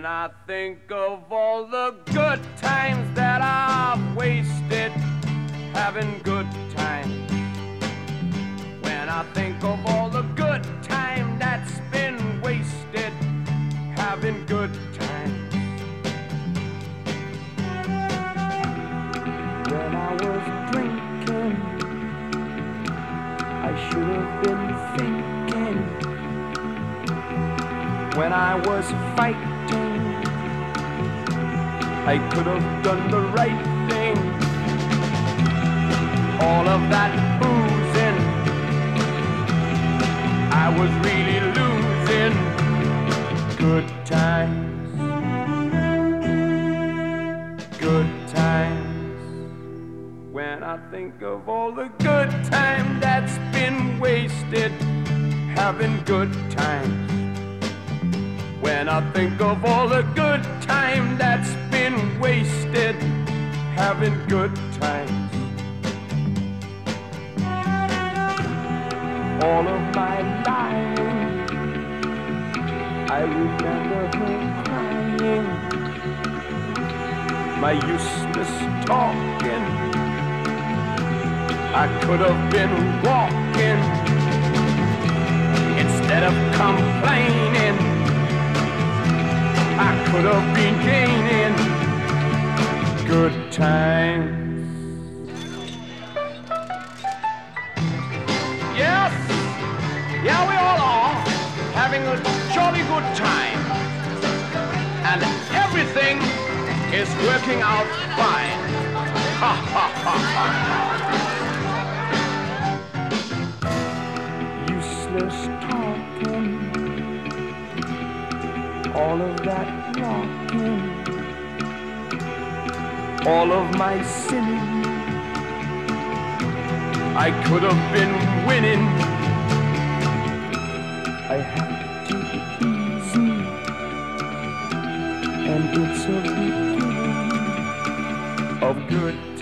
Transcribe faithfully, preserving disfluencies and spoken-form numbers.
When I think of all the good times that I've wasted having good times. When I think of all the good time that's been wasted having good times. When I was drinking, I should have been thinking. When I was fighting, I could have done the right thing. All of that boozing, I was really losing. Good times, good times. When I think of all the good time that's been wasted having good times. When I think of all the good time that's been wasted having good times. All of my lying, I remember her crying. My useless talking, I could have been walking instead of complaining. I could have been gaining good times. Yes, yeah, we all are having a jolly good time, and everything is working out fine. Ha ha ha ha. Useless talking, all of that rocking, all of my sinning, I could have been winning. I have to be easy, and it's a beginning of good